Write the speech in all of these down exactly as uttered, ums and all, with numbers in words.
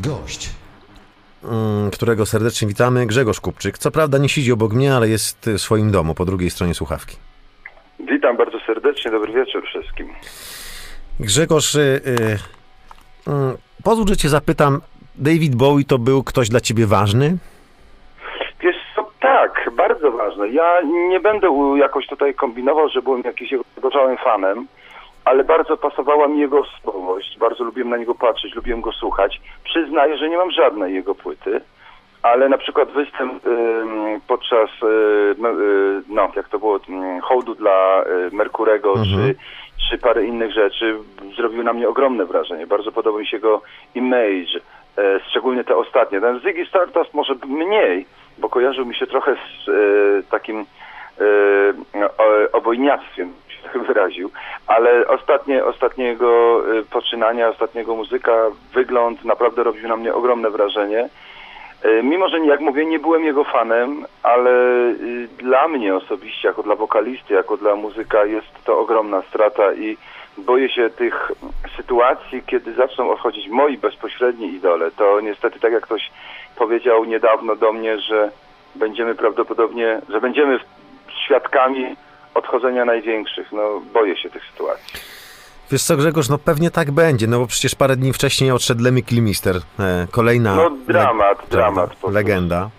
gość, którego serdecznie witamy, Grzegorz Kupczyk. Co prawda nie siedzi obok mnie, ale jest w swoim domu, po drugiej stronie słuchawki. Witam bardzo serdecznie, dobry wieczór wszystkim. Grzegorz, y, y, y, pozwól, że cię zapytam, David Bowie to był ktoś dla ciebie ważny? Wiesz co, tak, bardzo ważne. Ja nie będę jakoś tutaj kombinował, że byłem jakimś jego gorzałym fanem, ale bardzo pasowała mi jego osobowość, bardzo lubiłem na niego patrzeć, lubiłem go słuchać. Przyznaję, że nie mam żadnej jego płyty, ale na przykład występ y, podczas, y, y, no jak to było, y, hołdu dla y, Merkurego, mhm. czy, czy parę innych rzeczy, zrobił na mnie ogromne wrażenie. Bardzo podobał mi się jego image, y, szczególnie te ostatnie. Ten Ziggy Stardust może mniej, bo kojarzył mi się trochę z y, takim y, obojniactwem, się tak wyraził, ale ostatnie, ostatnie jego poczynania, ostatniego muzyka, wygląd naprawdę robił na mnie ogromne wrażenie. Mimo, że jak mówię, nie byłem jego fanem, ale dla mnie osobiście, jako dla wokalisty, jako dla muzyka jest to ogromna strata i boję się tych sytuacji, kiedy zaczną odchodzić moi bezpośredni idole. To niestety, tak jak ktoś powiedział niedawno do mnie, że będziemy prawdopodobnie, że będziemy świadkami odchodzenia największych. No, boję się tych sytuacji. Wiesz co, Grzegorz, no pewnie tak będzie, no bo przecież parę dni wcześniej odszedł Lemmy Kilmister, e, kolejna... No dramat, le- dramat. Legenda.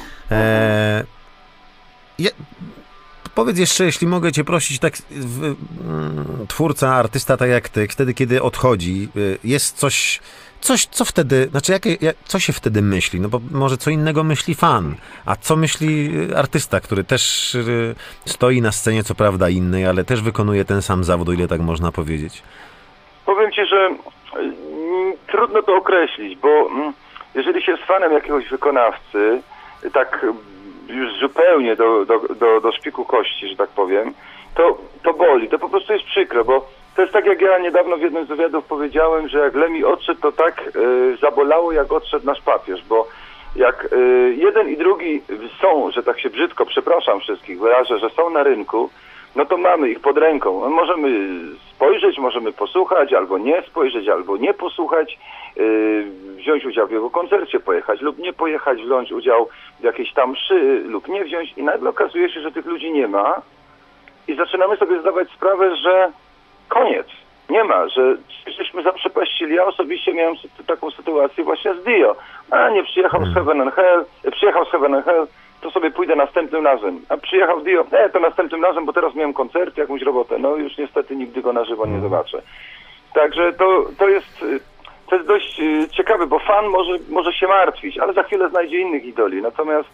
E, je, powiedz jeszcze, jeśli mogę cię prosić, tak w, m, twórca, artysta tak jak ty, wtedy kiedy odchodzi, y, jest coś... Coś, co wtedy, znaczy jakie, jak, co się wtedy myśli? No bo może co innego myśli fan, a co myśli artysta, który też y, stoi na scenie, co prawda innej, ale też wykonuje ten sam zawód, o ile tak można powiedzieć. Powiem ci, że y, trudno to określić, bo y, jeżeli się jest fanem jakiegoś wykonawcy, y, tak y, już zupełnie do, do, do, do szpiku kości, że tak powiem, to, to boli, to po prostu jest przykre, bo to jest tak, jak ja niedawno w jednym z wywiadów powiedziałem, że jak Lemmy odszedł, to tak y, zabolało, jak odszedł nasz papież, bo jak y, jeden i drugi są, że tak się brzydko, przepraszam wszystkich, wyrażę, że są na rynku, no to mamy ich pod ręką. No, możemy spojrzeć, możemy posłuchać, albo nie spojrzeć, albo nie posłuchać, y, wziąć udział w jego koncercie, pojechać lub nie pojechać, wziąć udział w jakiejś tam mszy lub nie wziąć i nagle okazuje się, że tych ludzi nie ma i zaczynamy sobie zdawać sprawę, że koniec. Nie ma, że żeśmy zaprzepaścili. Ja osobiście miałem taką sytuację właśnie z Dio. A nie przyjechał z Heaven and Hell, przyjechał z Heaven and Hell, to sobie pójdę następnym razem. A przyjechał Dio, e, to następnym razem, bo teraz miałem koncert, jakąś robotę. No już niestety nigdy go na żywo nie zobaczę. Także to, to jest to jest dość ciekawe, bo fan może, może się martwić, ale za chwilę znajdzie innych idoli. Natomiast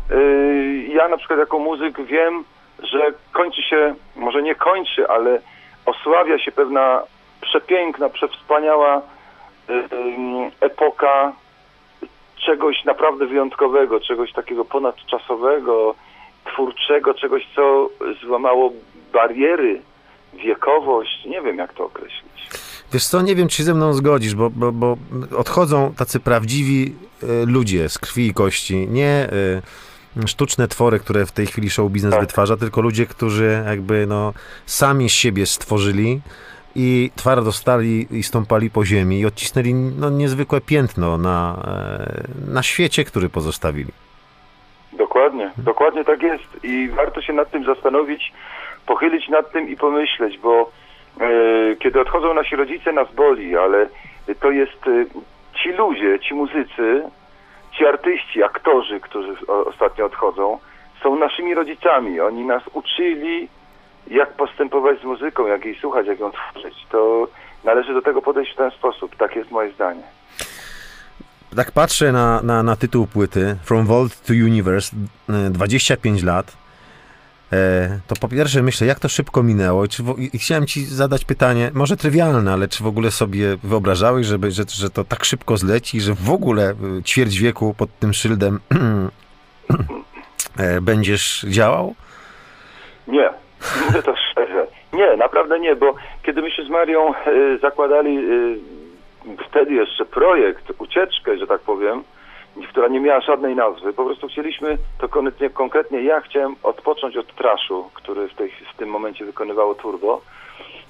yy, ja na przykład jako muzyk wiem, że kończy się, może nie kończy, ale osławia się pewna przepiękna, przewspaniała y, y, epoka czegoś naprawdę wyjątkowego, czegoś takiego ponadczasowego, twórczego, czegoś, co złamało bariery, wiekowość. Nie wiem, jak to określić. Wiesz co, nie wiem, czy się ze mną zgodzisz, bo, bo, bo odchodzą tacy prawdziwi y, ludzie z krwi i kości, nie... Y, sztuczne twory, które w tej chwili show biznes tak. wytwarza, tylko ludzie, którzy jakby no sami z siebie stworzyli i twardo stali i stąpali po ziemi i odcisnęli no niezwykłe piętno na, na świecie, który pozostawili. Dokładnie, hmm. dokładnie tak jest i warto się nad tym zastanowić, pochylić nad tym i pomyśleć, bo e, kiedy odchodzą nasi rodzice, nas boli, ale to jest e, ci ludzie, ci muzycy, ci artyści, aktorzy, którzy ostatnio odchodzą, są naszymi rodzicami. Oni nas uczyli, jak postępować z muzyką, jak jej słuchać, jak ją tworzyć. To należy do tego podejść w ten sposób. Tak jest moje zdanie. Tak patrzę na, na, na tytuł płyty From Vault to Universe, dwadzieścia pięć lat. To po pierwsze myślę, jak to szybko minęło i, czy w, i chciałem ci zadać pytanie, może trywialne, ale czy w ogóle sobie wyobrażałeś, żeby, że, że to tak szybko zleci, że w ogóle ćwierć wieku pod tym szyldem będziesz działał? Nie, mówię to szczerze. Nie, naprawdę nie, bo kiedy my się z Marią y, zakładali y, wtedy jeszcze projekt, ucieczkę, że tak powiem, która nie miała żadnej nazwy. Po prostu chcieliśmy, to konkretnie, konkretnie ja chciałem odpocząć od trashu, który w, tej, w tym momencie wykonywało Turbo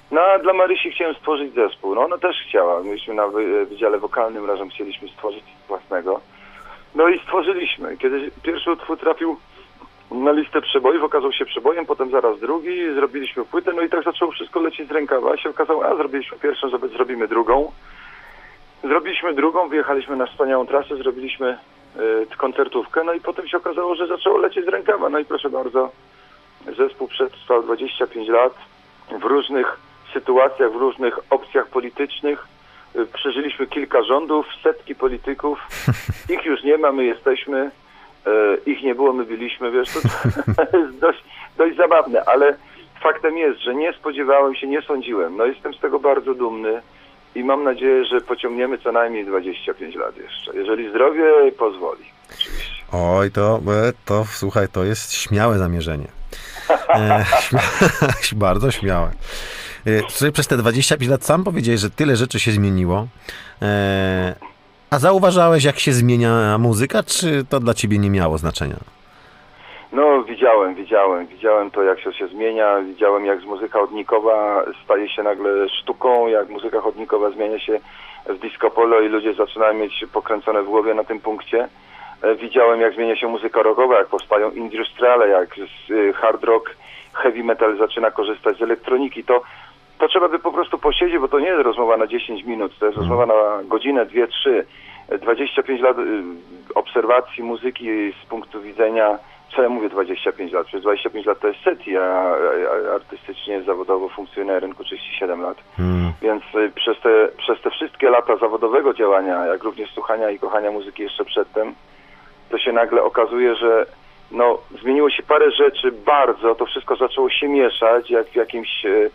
No a dla Marysi chciałem stworzyć zespół. No ona też chciała. Myśmy na wy- Wydziale Wokalnym razem chcieliśmy stworzyć własnego. No i stworzyliśmy. Kiedy pierwszy utwór trafił na listę przebojów, okazał się przebojem, potem zaraz drugi, zrobiliśmy płytę, no i tak zaczęło wszystko lecieć z rękawa. Się okazało, a zrobiliśmy pierwszą, zrobimy drugą. Zrobiliśmy drugą, wyjechaliśmy na wspaniałą trasę, zrobiliśmy y, koncertówkę, no i potem się okazało, że zaczęło lecieć z rękawa. No i proszę bardzo, zespół przetrwał dwadzieścia pięć lat w różnych sytuacjach, w różnych opcjach politycznych. Y, przeżyliśmy kilka rządów, setki polityków. Ich już nie ma, my jesteśmy. Y, ich nie było, my byliśmy, wiesz, to, to jest dość, dość zabawne, ale faktem jest, że nie spodziewałem się, nie sądziłem. No jestem z tego bardzo dumny. I mam nadzieję, że pociągniemy co najmniej dwadzieścia pięć lat jeszcze, jeżeli zdrowie pozwoli, oczywiście. Oj, to, to słuchaj, to jest śmiałe zamierzenie. E, śmia bardzo śmiałe. E, przez te dwadzieścia pięć lat sam powiedziałeś, że tyle rzeczy się zmieniło. E, a zauważałeś, jak się zmienia muzyka, czy to dla ciebie nie miało znaczenia? No, widziałem, widziałem, widziałem to, jak się, się zmienia, widziałem, jak muzyka chodnikowa staje się nagle sztuką, jak muzyka chodnikowa zmienia się w disco polo i ludzie zaczynają mieć pokręcone w głowie na tym punkcie. Widziałem, jak zmienia się muzyka rockowa, jak powstają industriale, jak hard rock, heavy metal zaczyna korzystać z elektroniki. To, to trzeba by po prostu posiedzieć, bo to nie jest rozmowa na dziesięć minut, to jest rozmowa na godzinę, dwie, trzy. dwadzieścia pięć lat obserwacji muzyki z punktu widzenia. Co ja mówię dwadzieścia pięć lat? Przez dwadzieścia pięć lat to jest SETI, a, a artystycznie, zawodowo funkcjonuje na rynku trzydzieści siedem lat. Hmm. Więc y, przez, te, przez te wszystkie lata zawodowego działania, jak również słuchania i kochania muzyki jeszcze przedtem, to się nagle okazuje, że no, zmieniło się parę rzeczy bardzo, to wszystko zaczęło się mieszać jak w jakimś, y,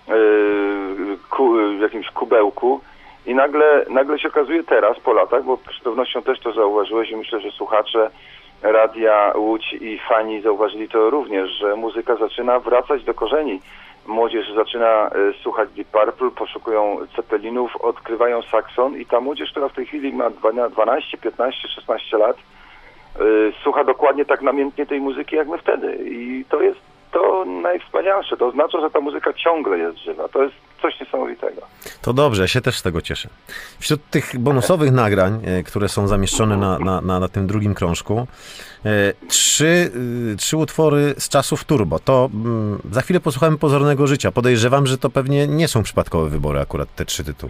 y, ku, w jakimś kubełku. I nagle, nagle się okazuje teraz, po latach, bo z pewnością też to zauważyłeś i myślę, że słuchacze Radia Łódź i fani zauważyli to również, że muzyka zaczyna wracać do korzeni. Młodzież zaczyna y, słuchać Deep Purple, poszukują Zeppelinów, odkrywają Saxon i ta młodzież, która w tej chwili ma dwanaście, piętnaście, szesnaście lat, y, słucha dokładnie tak namiętnie tej muzyki jak my wtedy. I to jest to najwspanialsze. To oznacza, że ta muzyka ciągle jest żywa. To jest coś niesamowitego. To dobrze, ja się też z tego cieszę. Wśród tych bonusowych nagrań, które są zamieszczone na, na, na, na tym drugim krążku, trzy, trzy utwory z czasów Turbo. To mm, za chwilę posłuchamy Pozornego Życia. Podejrzewam, że to pewnie nie są przypadkowe wybory akurat te trzy tytuły.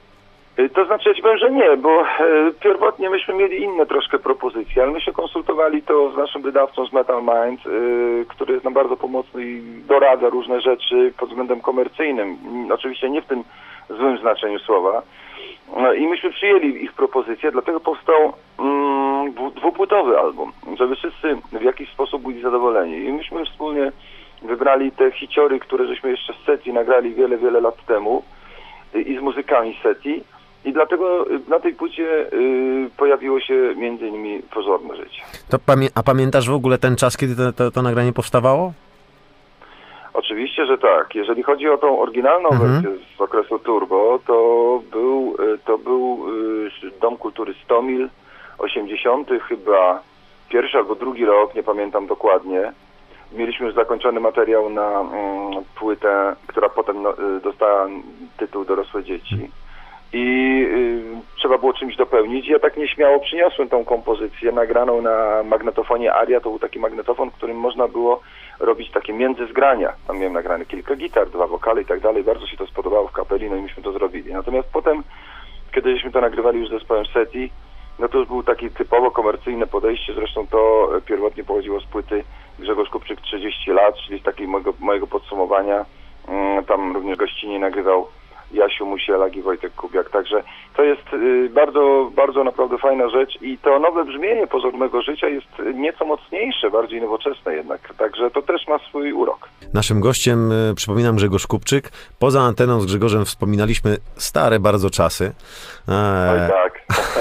To znaczy, ja ci powiem, że nie, bo e, pierwotnie myśmy mieli inne troszkę propozycje, ale myśmy konsultowali to z naszym wydawcą, z Metal Mind, e, który jest nam bardzo pomocny i doradza różne rzeczy pod względem komercyjnym. Oczywiście nie w tym złym znaczeniu słowa. No, i myśmy przyjęli ich propozycję, dlatego powstał mm, dwupłytowy album, żeby wszyscy w jakiś sposób byli zadowoleni. I myśmy wspólnie wybrali te hiciory, które żeśmy jeszcze z SETI nagrali wiele, wiele lat temu i z muzykami SETI. I dlatego na tej płycie y, pojawiło się między innymi Pozorne Życie. To pamię a pamiętasz w ogóle ten czas, kiedy to, to, to nagranie powstawało? Oczywiście, że tak. Jeżeli chodzi o tą oryginalną mhm. wersję z okresu Turbo, to był, to był y, Dom Kultury Stomil, osiemdziesiąty chyba pierwszy albo drugi rok, nie pamiętam dokładnie. Mieliśmy już zakończony materiał na y, płytę, która potem no, y, dostała tytuł Dorosłe Dzieci. I y, trzeba było czymś dopełnić. Ja tak nieśmiało przyniosłem tą kompozycję nagraną na magnetofonie Aria. To był taki magnetofon, którym można było robić takie międzyzgrania. Tam miałem nagrane kilka gitar, dwa wokale i tak dalej. Bardzo się to spodobało w kapeli, no i myśmy to zrobili. Natomiast potem, kiedyśmy to nagrywali już z zespołem SETI, no to już był taki typowo komercyjne podejście. Zresztą to pierwotnie pochodziło z płyty Grzegorz Kupczyk trzydzieści lat, czyli z takiego mojego, mojego podsumowania. Tam również gościnnie nagrywał Jasiu Musielak i Wojtek Kubiak. Także to jest y, bardzo, bardzo naprawdę fajna rzecz i to nowe brzmienie Pozornego Życia jest nieco mocniejsze, bardziej nowoczesne jednak. Także to też ma swój urok. Naszym gościem, y, przypominam, Grzegorz Kupczyk. Poza anteną z Grzegorzem wspominaliśmy stare bardzo czasy. Eee, Oj tak.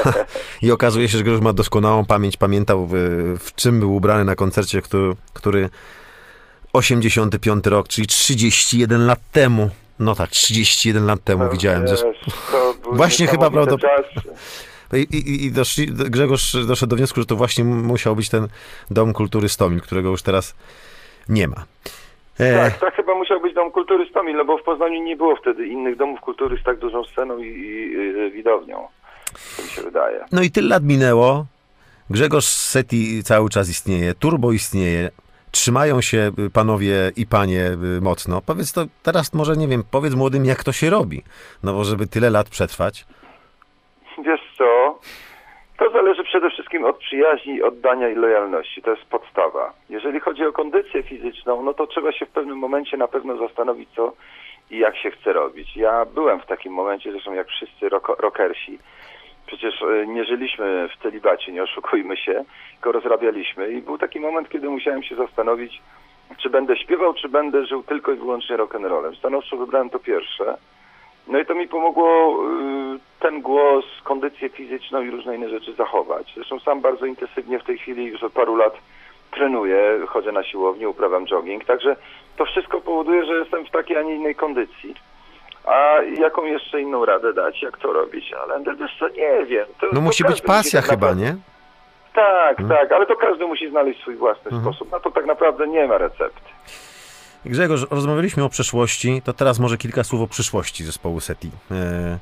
I okazuje się, że Grzegorz ma doskonałą pamięć. Pamiętał, w, w czym był ubrany na koncercie, który, który osiemdziesiąty piąty rok, czyli trzydzieści jeden lat temu. No tak, trzydzieści jeden lat temu no, widziałem. Wiesz, właśnie chyba prawdopodobnie. I, i, i doszli, Grzegorz doszedł do wniosku, że to właśnie musiał być ten Dom Kultury Stomil, którego już teraz nie ma. E... Tak, tak chyba musiał być Dom Kultury Stomil, no bo w Poznaniu nie było wtedy innych domów kultury z tak dużą sceną i, i, i widownią, to mi się wydaje. No i tyle lat minęło. Grzegorz Seti cały czas istnieje, Turbo istnieje. Trzymają się panowie i panie mocno. Powiedz to teraz może, nie wiem, powiedz młodym, jak to się robi. No bo żeby tyle lat przetrwać. Wiesz co, to zależy przede wszystkim od przyjaźni, oddania i lojalności. To jest podstawa. Jeżeli chodzi o kondycję fizyczną, no to trzeba się w pewnym momencie na pewno zastanowić, co i jak się chce robić. Ja byłem w takim momencie, zresztą jak wszyscy rock- rockersi. Przecież nie żyliśmy w celibacie, nie oszukujmy się, tylko rozrabialiśmy. I był taki moment, kiedy musiałem się zastanowić, czy będę śpiewał, czy będę żył tylko i wyłącznie rock'n'rollem. Stanowczo wybrałem to pierwsze. No i to mi pomogło y, ten głos, kondycję fizyczną i różne inne rzeczy zachować. Zresztą sam bardzo intensywnie w tej chwili już od paru lat trenuję, chodzę na siłownię, uprawiam jogging. Także to wszystko powoduje, że jestem w takiej, a nie innej kondycji. A jaką jeszcze inną radę dać, jak to robić? Ale wiesz co, nie wiem. To, no to musi być pasja musi tak chyba, naprawdę... nie? Tak, hmm. tak, ale to każdy musi znaleźć swój własny hmm. sposób. No to tak naprawdę nie ma recepty. Grzegorz, rozmawialiśmy o przeszłości, to teraz może kilka słów o przyszłości zespołu Seti. E,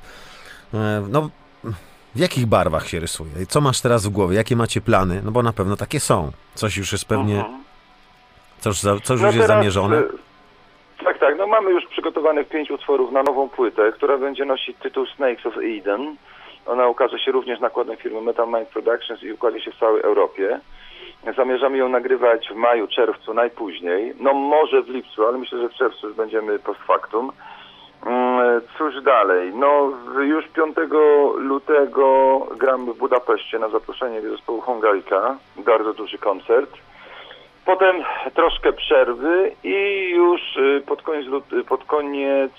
e, no, w jakich barwach się rysuje? Co masz teraz w głowie? Jakie macie plany? No bo na pewno takie są. Coś już jest pewnie, mhm. coś, coś już no jest teraz, zamierzone. Tak, tak, no mamy już przygotowanych pięć utworów na nową płytę, która będzie nosić tytuł Snakes of Eden. Ona ukaże się również nakładem firmy Metal Mind Productions i ukaże się w całej Europie. Zamierzamy ją nagrywać w maju, czerwcu najpóźniej. No może w lipcu, ale myślę, że w czerwcu już będziemy post factum. Cóż dalej? No już piątego lutego gramy w Budapeszcie na zaproszenie zespołu Hungarika. Bardzo duży koncert. Potem troszkę przerwy i już pod koniec, pod koniec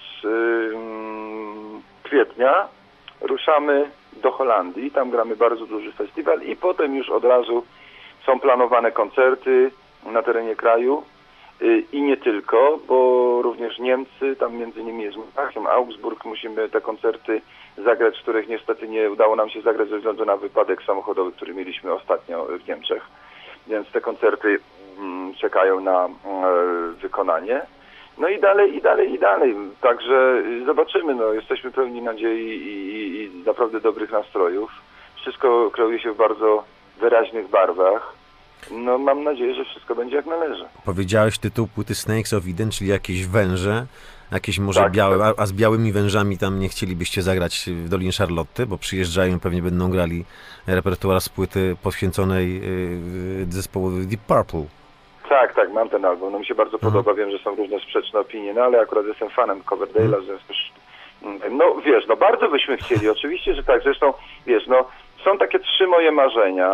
kwietnia ruszamy do Holandii. Tam gramy bardzo duży festiwal i potem już od razu są planowane koncerty na terenie kraju i nie tylko, bo również Niemcy, tam między innymi jest Monachium, Augsburg, musimy te koncerty zagrać, w których niestety nie udało nam się zagrać ze względu na wypadek samochodowy, który mieliśmy ostatnio w Niemczech. Więc te koncerty mm, czekają na mm, wykonanie. No i dalej, i dalej, i dalej. Także zobaczymy, no, jesteśmy pełni nadziei i, i, i naprawdę dobrych nastrojów. Wszystko kreuje się w bardzo wyraźnych barwach. No mam nadzieję, że wszystko będzie jak należy. Powiedziałeś tytuł płyty Snakes of Eden, czyli jakieś węże, jakieś może tak, białe, tak. A, a z białymi wężami tam nie chcielibyście zagrać w Dolinie Charlotty, bo przyjeżdżają i pewnie będą grali repertuar z płyty poświęconej yy, zespołowi Deep Purple. Tak, tak, mam ten album, no mi się bardzo mhm. podoba, wiem, że są różne sprzeczne opinie, no ale akurat jestem fanem Coverdale'a, mhm. w związku z... No wiesz, no bardzo byśmy chcieli, oczywiście, że tak, zresztą wiesz, no są takie trzy moje marzenia,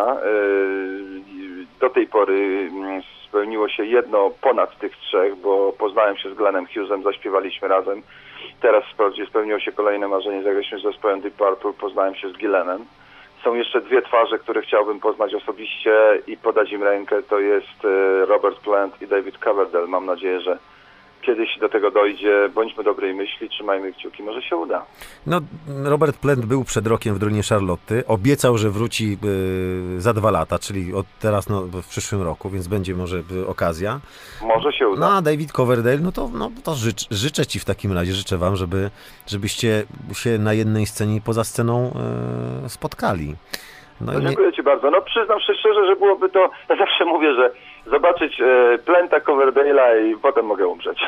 yy, do tej pory spełniło się jedno ponad tych trzech, bo poznałem się z Glennem Hughesem, zaśpiewaliśmy razem. Teraz wprawdzie spełniło się kolejne marzenie, zagraliśmy z zespołem Deep Purple, poznałem się z Gillenem. Są jeszcze dwie twarze, które chciałbym poznać osobiście i podać im rękę. To jest Robert Plant i David Coverdale. Mam nadzieję, że kiedyś do tego dojdzie. Bądźmy dobrej myśli, trzymajmy kciuki, może się uda. No, Robert Plant był przed rokiem w Dolinie Charlotty. Obiecał, że wróci y, za dwa lata, czyli od teraz no, w przyszłym roku, więc będzie może y, okazja. Może się uda. No, a David Coverdale, no to, no, to życz, życzę ci w takim razie, życzę wam, żeby, żebyście się na jednej scenie i poza sceną y, spotkali. No no dziękuję nie... ci bardzo. No przyznam się szczerze, że byłoby to, ja zawsze mówię, że zobaczyć e, Planta Coverdale'a i potem mogę umrzeć.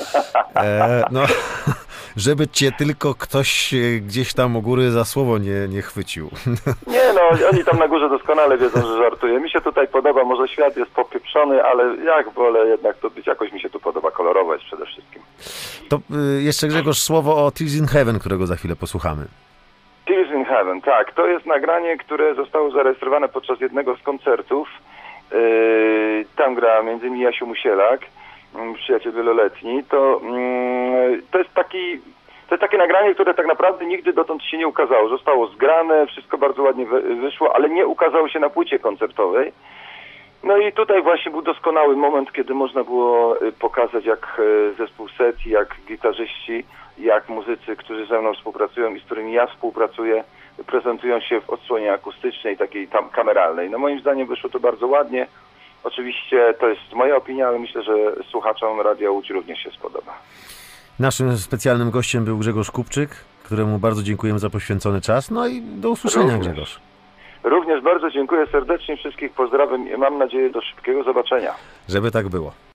E, no, żeby cię tylko ktoś gdzieś tam u góry za słowo nie, nie chwycił. Nie no, oni tam na górze doskonale wiedzą, że żartuję. Mi się tutaj podoba, może świat jest popieprzony, ale jak wolę jednak to być, jakoś mi się tu podoba, kolorowo jest przede wszystkim. To y, jeszcze Grzegorz słowo o Tears in Heaven, którego za chwilę posłuchamy. Tears in Heaven, tak. To jest nagranie, które zostało zarejestrowane podczas jednego z koncertów. Yy, tam gra między innymi Jasiu Musielak, przyjaciel wieloletni. To, yy, to jest taki, to jest takie nagranie, które tak naprawdę nigdy dotąd się nie ukazało. Zostało zgrane, wszystko bardzo ładnie wy, wyszło, ale nie ukazało się na płycie koncertowej. No i tutaj właśnie był doskonały moment, kiedy można było pokazać, jak zespół Seti, jak gitarzyści, jak muzycy, którzy ze mną współpracują i z którymi ja współpracuję, prezentują się w odsłonie akustycznej, takiej tam kameralnej. No moim zdaniem wyszło to bardzo ładnie. Oczywiście to jest moja opinia, ale myślę, że słuchaczom Radia Łódź również się spodoba. Naszym specjalnym gościem był Grzegorz Kupczyk, któremu bardzo dziękujemy za poświęcony czas. No i do usłyszenia, Również. Grzegorz. Również bardzo dziękuję serdecznie, wszystkich pozdrawiam i mam nadzieję do szybkiego zobaczenia. Żeby tak było.